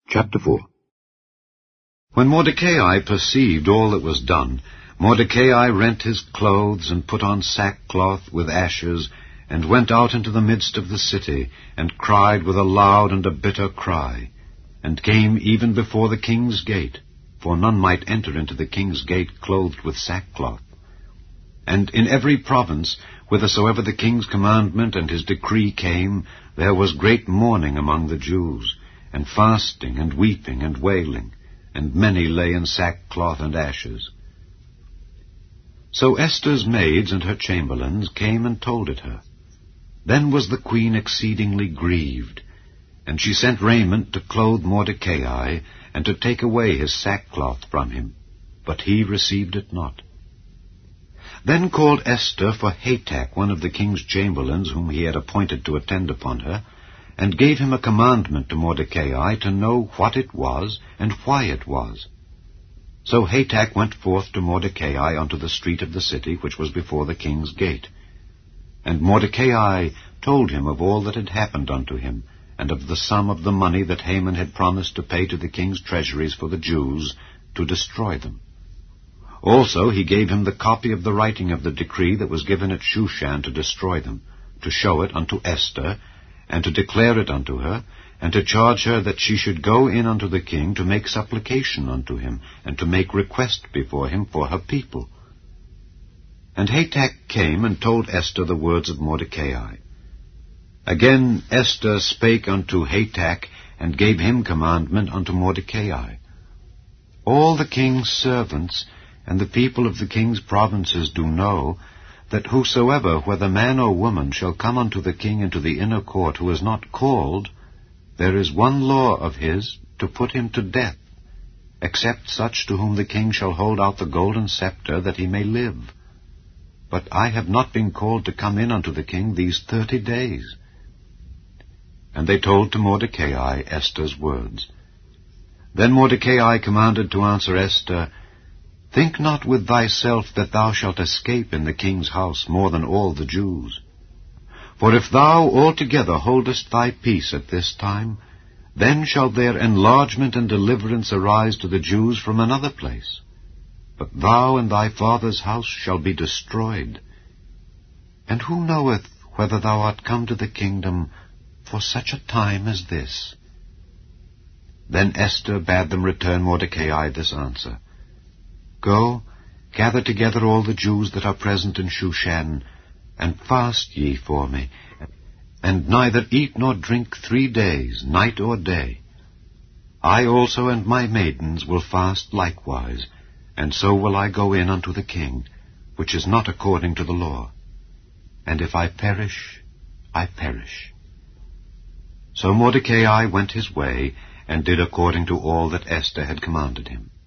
Chapter 4. When Mordecai perceived all that was done, Mordecai rent his clothes, and put on sackcloth with ashes, and went out into the midst of the city, and cried with a loud and a bitter cry, and came even before the king's gate, for none might enter into the king's gate clothed with sackcloth. And in every province, whithersoever the king's commandment and his decree came, there was great mourning among the Jews, and fasting, and weeping, and wailing, and many lay in sackcloth and ashes. So Esther's maids and her chamberlains came and told it her. Then was the queen exceedingly grieved, and she sent raiment to clothe Mordecai, and to take away his sackcloth from him, but he received it not. Then called Esther for Hatach, one of the king's chamberlains, whom he had appointed to attend upon her, and gave him a commandment to Mordecai to know what it was, and why it was. So Hatach went forth to Mordecai unto the street of the city, which was before the king's gate. And Mordecai told him of all that had happened unto him, and of the sum of the money that Haman had promised to pay to the king's treasuries for the Jews, to destroy them. Also he gave him the copy of the writing of the decree that was given at Shushan to destroy them, to show it unto Esther, and to declare it unto her, and to charge her that she should go in unto the king to make supplication unto him, and to make request before him for her people. And Hatach came and told Esther the words of Mordecai. Again Esther spake unto Hatach, and gave him commandment unto Mordecai. All the king's servants and the people of the king's provinces do know, that whosoever, whether man or woman, shall come unto the king into the inner court, who is not called, there is one law of his, to put him to death, except such to whom the king shall hold out the golden scepter, that he may live. But I have not been called to come in unto the king these 30 days. And they told to Mordecai Esther's words. Then Mordecai commanded to answer Esther, Think not with thyself that thou shalt escape in the king's house more than all the Jews. For if thou altogether holdest thy peace at this time, then shall their enlargement and deliverance arise to the Jews from another place. But thou and thy father's house shall be destroyed. And who knoweth whether thou art come to the kingdom for such a time as this? Then Esther bade them return Mordecai this answer. Go, gather together all the Jews that are present in Shushan, and fast ye for me, and neither eat nor drink 3 days, night or day. I also and my maidens will fast likewise, and so will I go in unto the king, which is not according to the law. And if I perish, I perish. So Mordecai went his way, and did according to all that Esther had commanded him.